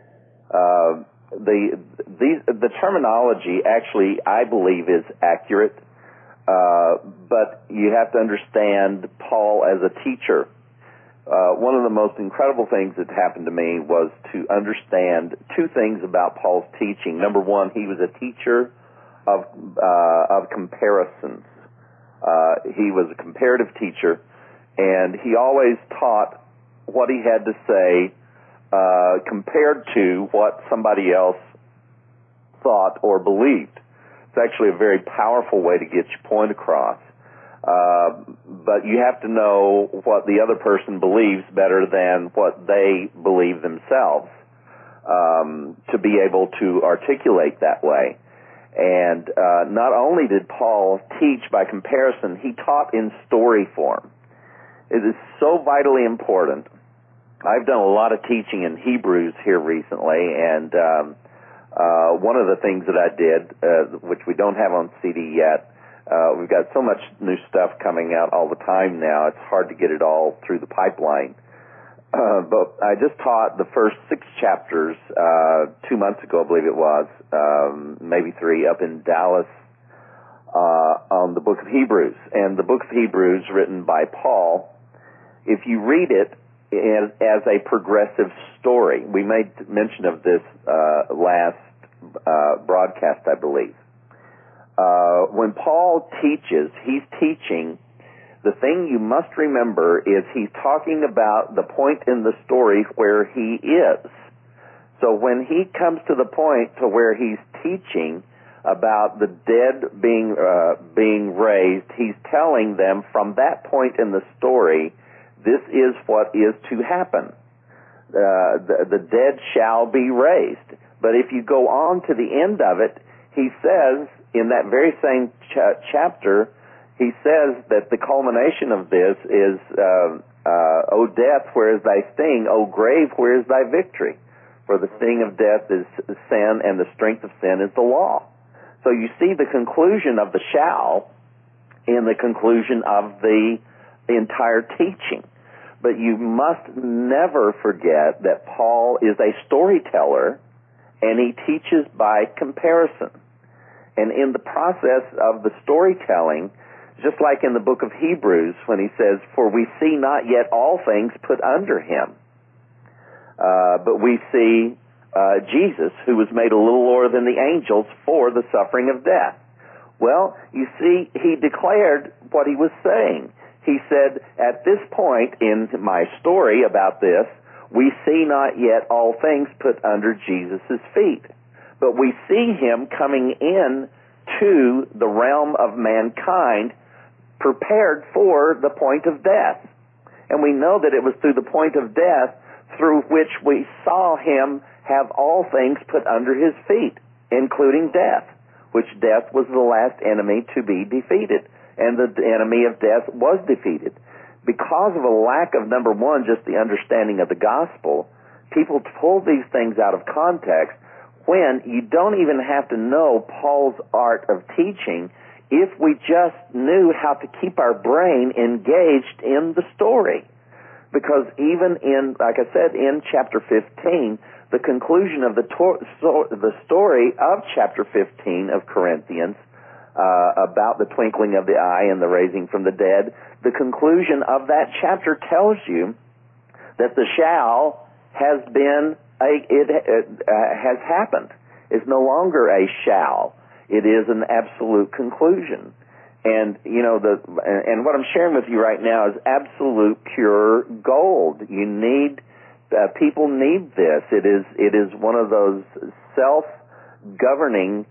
The terminology actually, I believe, is accurate, but you have to understand Paul as a teacher. One of the most incredible things that happened to me was to understand two things about Paul's teaching. Number one, he was a teacher of comparisons. He was a comparative teacher, and he always taught what he had to say compared to what somebody else thought or believed. It's actually a very powerful way to get your point across. But you have to know what the other person believes better than what they believe themselves to be able to articulate that way. And not only did Paul teach by comparison, he taught in story form. It is so vitally important. I've done a lot of teaching in Hebrews here recently, and one of the things that I did, which we don't have on CD yet, we've got so much new stuff coming out all the time now, it's hard to get it all through the pipeline. But I just taught the first 6 chapters 2 months ago, I believe it was, maybe 3, up in Dallas on the book of Hebrews. And the book of Hebrews, written by Paul, if you read it as a progressive story. We made mention of this last broadcast, I believe. When Paul teaches, he's teaching. The thing you must remember is he's talking about the point in the story where he is. So when he comes to the point to where he's teaching about the dead being raised, he's telling them from that point in the story, this is what is to happen. The dead shall be raised. But if you go on to the end of it, he says, in that very same chapter, he says that the culmination of this is, O death, where is thy sting? O grave, where is thy victory? For the sting of death is sin, and the strength of sin is the law. So you see the conclusion of the shall in the conclusion of the entire teaching. But you must never forget that Paul is a storyteller, and he teaches by comparison. And in the process of the storytelling, just like in the book of Hebrews when he says, for we see not yet all things put under him, but we see Jesus, who was made a little lower than the angels for the suffering of death. Well, you see, he declared what he was saying. He said, at this point in my story about this, we see not yet all things put under Jesus' feet. But we see him coming in to the realm of mankind prepared for the point of death. And we know that it was through the point of death through which we saw him have all things put under his feet, including death, which death was the last enemy to be defeated. And the enemy of death was defeated. Because of a lack of, number one, just the understanding of the gospel, people pull these things out of context when you don't even have to know Paul's art of teaching if we just knew how to keep our brain engaged in the story. Because even in, like I said, in chapter 15, the conclusion of the story of chapter 15 of Corinthians, about the twinkling of the eye and the raising from the dead, the conclusion of that chapter tells you that the shall has been has happened. It's no longer a shall. It is an absolute conclusion. And you know and what I'm sharing with you right now is absolute pure gold. You need people need this. It is one of those self-governing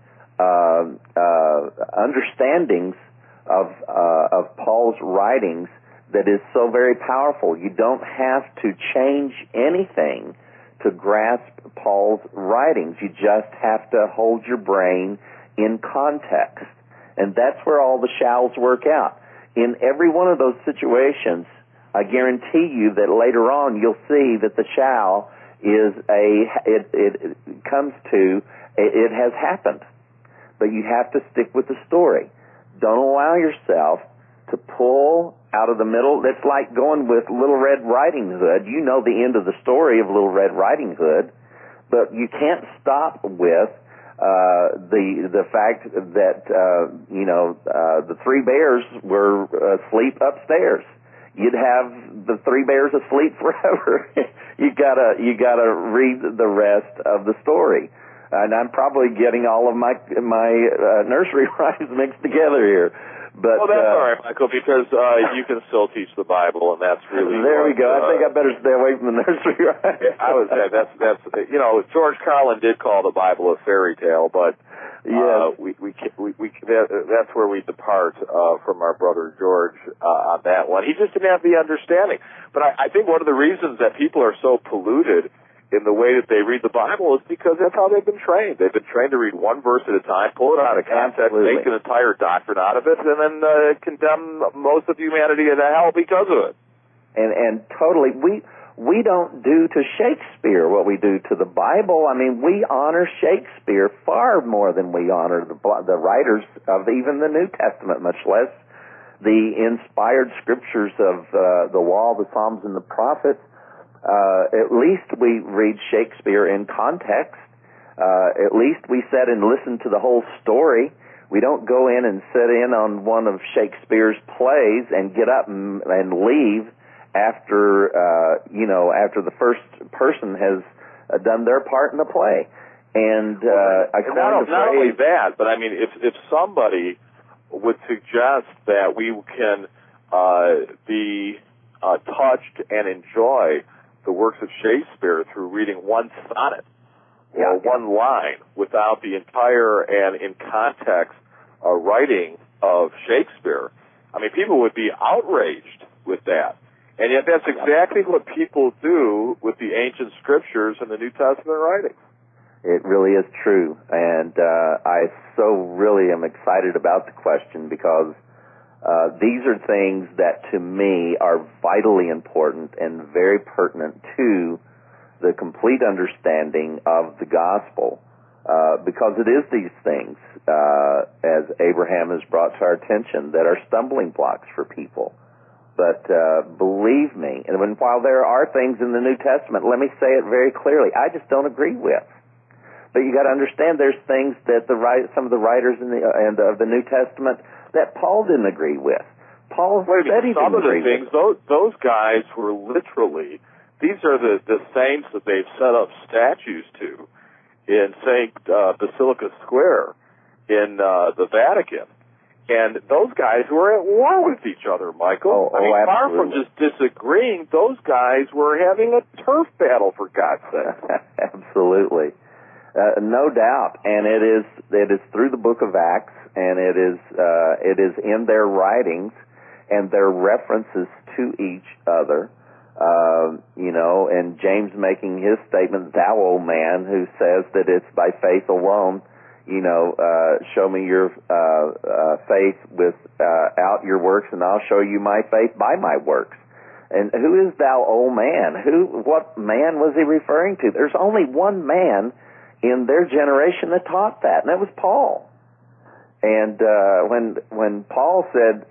understandings of Paul's writings that is so very powerful. You don't have to change anything to grasp Paul's writings. You just have to hold your brain in context. And that's where all the shalls work out. In every one of those situations, I guarantee you that later on you'll see that the shall is it comes to, it has happened. But you have to stick with the story. Don't allow yourself to pull out of the middle. It's like going with Little Red Riding Hood. You know the end of the story of Little Red Riding Hood, but you can't stop with the fact that the three bears were asleep upstairs. You'd have the three bears asleep forever. You gotta read the rest of the story. And I'm probably getting all of my nursery rhymes mixed together here. But, well, that's all right, Michael, because you can still teach the Bible, and that's really there we go. I think I better stay away from the nursery rhymes. I would say that's George Carlin did call the Bible a fairy tale, but yes. That's where we depart from our brother George on that one. He just didn't have the understanding. But I think one of the reasons that people are so polluted in the way that they read the Bible is because that's how they've been trained. They've been trained to read one verse at a time, pull it out of context, Absolutely. make an entire doctrine out of it, and then condemn most of humanity to hell because of it. And totally, we don't do to Shakespeare what we do to the Bible. I mean, we honor Shakespeare far more than we honor the writers of even the New Testament, much less the inspired scriptures of the Law, the Psalms, and the Prophets. At least we read Shakespeare in context. At least we sit and listen to the whole story. We don't go in and sit in on one of Shakespeare's plays and get up and leave after after the first person has done their part in the play. And not only that, but I mean, if somebody would suggest that we can be touched and enjoy the works of Shakespeare through reading one sonnet or one line without the entire and in context writing of Shakespeare, I mean, people would be outraged with that. And yet that's exactly what people do with the ancient scriptures and the New Testament writings. It really is true. And I so really am excited about the question because these are things that to me are vitally important and very pertinent to the complete understanding of the gospel. Because it is these things, as Abraham has brought to our attention, that are stumbling blocks for people. But believe me, and while there are things in the New Testament, let me say it very clearly, I just don't agree with. But you got to understand, there's things that some of the writers of the New Testament that Paul didn't agree with. Paul said he didn't agree with. Those guys were literally, these are the saints that they've set up statues to in St. Basilica Square in the Vatican. And those guys were at war with each other, Michael. Far from just disagreeing, those guys were having a turf battle, for God's sake. Absolutely. No doubt. And it is through the book of Acts, and it is in their writings and their references to each other. And James making his statement, thou old man, who says that it's by faith alone, show me your faith without your works, and I'll show you my faith by my works. And who is thou old man? What man was he referring to? There's only one man in their generation that taught that, and that was Paul. And when Paul said,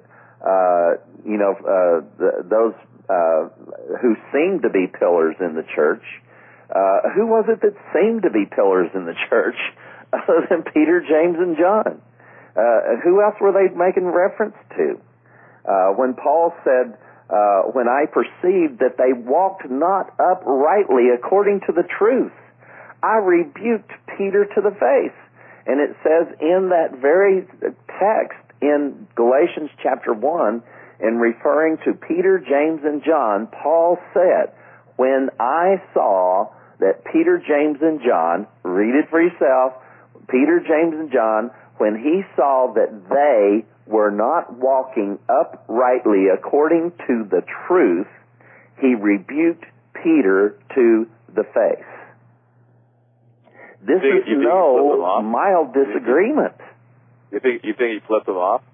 those who seemed to be pillars in the church, who was it that seemed to be pillars in the church other than Peter, James, and John? Who else were they making reference to? When Paul said, when I perceived that they walked not uprightly according to the truth, I rebuked Peter to the face. And it says in that very text in Galatians chapter 1, in referring to Peter, James, and John, Paul said, when I saw that Peter, James, and John, read it for yourself, Peter, James, and John, when he saw that they were not walking uprightly according to the truth, he rebuked Peter to the face. This is no mild disagreement. You think he flipped them off?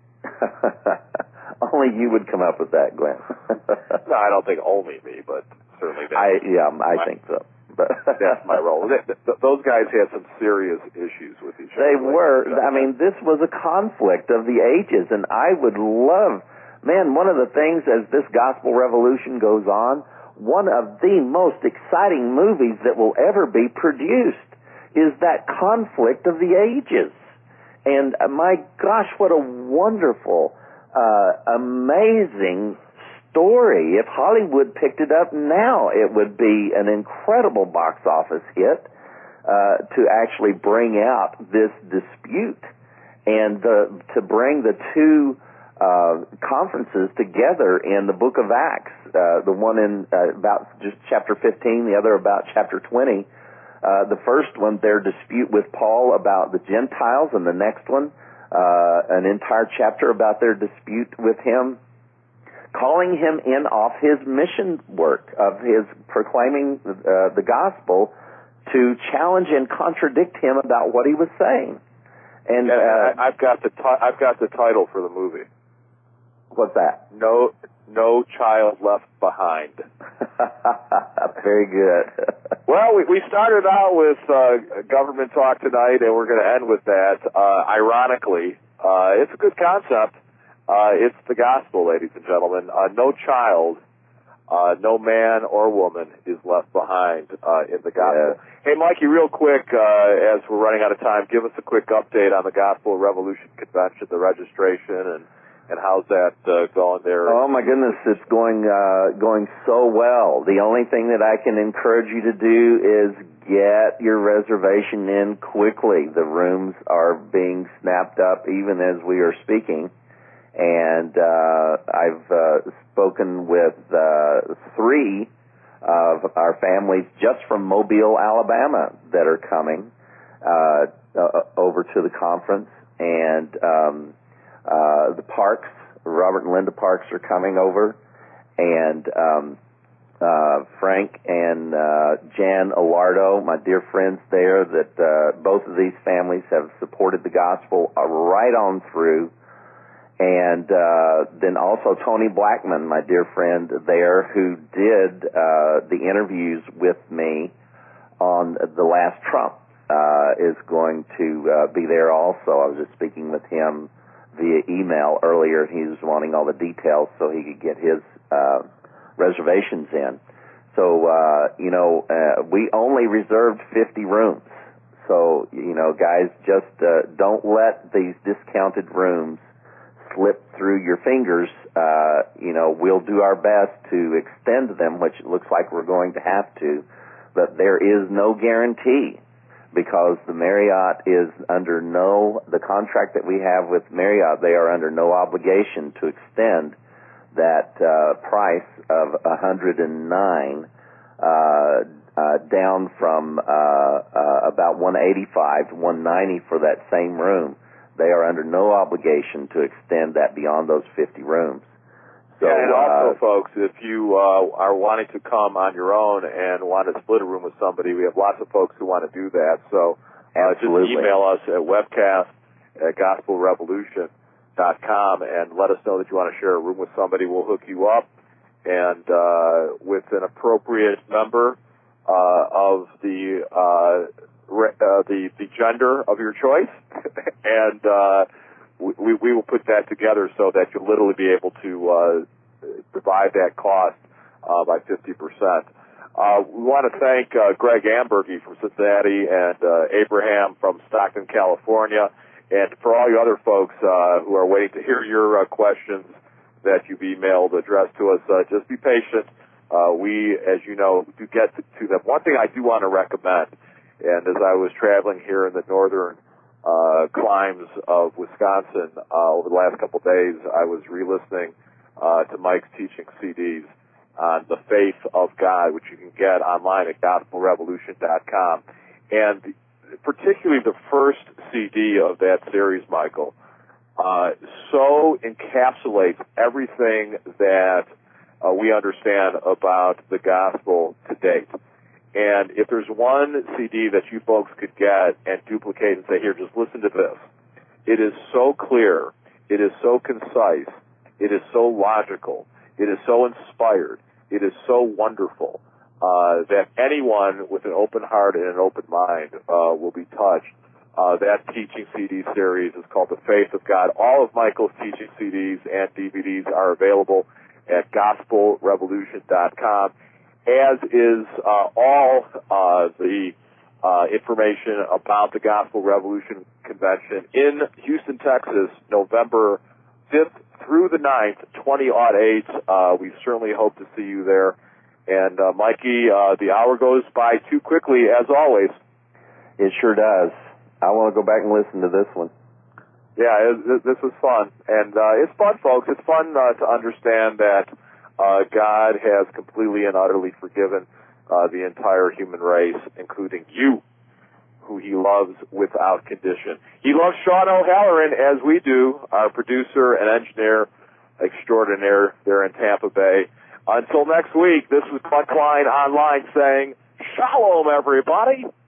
Only you would come up with that, Glenn. No, I don't think only me, but certainly that. I think so. But that's my role. Those guys had some serious issues with each other. They were. I mean, this was a conflict of the ages, and I would love, one of the things as this gospel revolution goes on, one of the most exciting movies that will ever be produced is that conflict of the ages. And my gosh, what a wonderful, amazing story. If Hollywood picked it up now, it would be an incredible box office hit to actually bring out this dispute and to bring the two conferences together in the book of Acts, the one in about just chapter 15, the other about chapter 20. The first one, their dispute with Paul about the Gentiles, and the next one, an entire chapter about their dispute with him, calling him in off his mission work of his proclaiming the gospel to challenge and contradict him about what he was saying. And I've got the title for the movie. What's that? No Child Left Behind. Very good. Well, we started out with government talk tonight, and we're going to end with that. Ironically, it's a good concept. It's the gospel, ladies and gentlemen. No child, no man or woman is left behind in the gospel. Yeah. Hey, Mikey, real quick, as we're running out of time, give us a quick update on the Gospel Revolution Convention, the registration, And how's that going there? Oh my goodness, it's going so well. The only thing that I can encourage you to do is get your reservation in quickly. The rooms are being snapped up even as we are speaking. And I've spoken with 3 of our families just from Mobile, Alabama, that are coming over to the conference. And the Parks, Robert and Linda Parks, are coming over. And Frank and Jan Alardo, my dear friends there, that both of these families have supported the gospel right on through. And then also Tony Blackman, my dear friend there, who did the interviews with me on the last Trump, is going to be there also. I was just speaking with him via email earlier. He was wanting all the details so he could get his reservations in. So, we only reserved 50 rooms. So, guys, just don't let these discounted rooms slip through your fingers. We'll do our best to extend them, which it looks like we're going to have to, but there is no guarantee, because the Marriott is the contract that we have with Marriott, they are under no obligation to extend that price of $109 down from about $185 to $190 for that same room. They are under no obligation to extend that beyond those 50 rooms. So, yeah, and also, folks, if you are wanting to come on your own and want to split a room with somebody, we have lots of folks who want to do that. So just email us at webcast@gospelrevolution.com and let us know that you want to share a room with somebody. We'll hook you up, and with an appropriate member of the gender of your choice, and we will put that together so that you'll literally be able to divide that cost by 50%. We want to thank Greg Ambergy from Cincinnati and Abraham from Stockton, California, and for all you other folks who are waiting to hear your questions that you've emailed addressed to us. Just be patient. We, as you know, do get to them. One thing I do want to recommend, and as I was traveling here in the northern climes of Wisconsin over the last couple of days, I was re-listening to Mike's teaching CDs on the faith of God, which you can get online at gospelrevolution.com. And particularly the first CD of that series, Michael, so encapsulates everything that we understand about the gospel to date. And if there's one CD that you folks could get and duplicate and say, here, just listen to this. It is so clear. It is so concise. It is so logical. It is so inspired. It is so wonderful that anyone with an open heart and an open mind will be touched. That teaching CD series is called The Faith of God. All of Michael's teaching CDs and DVDs are available at gospelrevolution.com. As is all the information about the Gospel Revolution Convention in Houston, Texas, November 5th through the 9th, 2008. We certainly hope to see you there. And, Mikey, the hour goes by too quickly, as always. It sure does. I want to go back and listen to this one. Yeah, this was fun. And it's fun, folks. It's fun to understand that God has completely and utterly forgiven the entire human race, including you, who he loves without condition. He loves Sean O'Halloran as we do, our producer and engineer extraordinaire there in Tampa Bay. Until next week, this is Buck Klein Online saying, Shalom, everybody.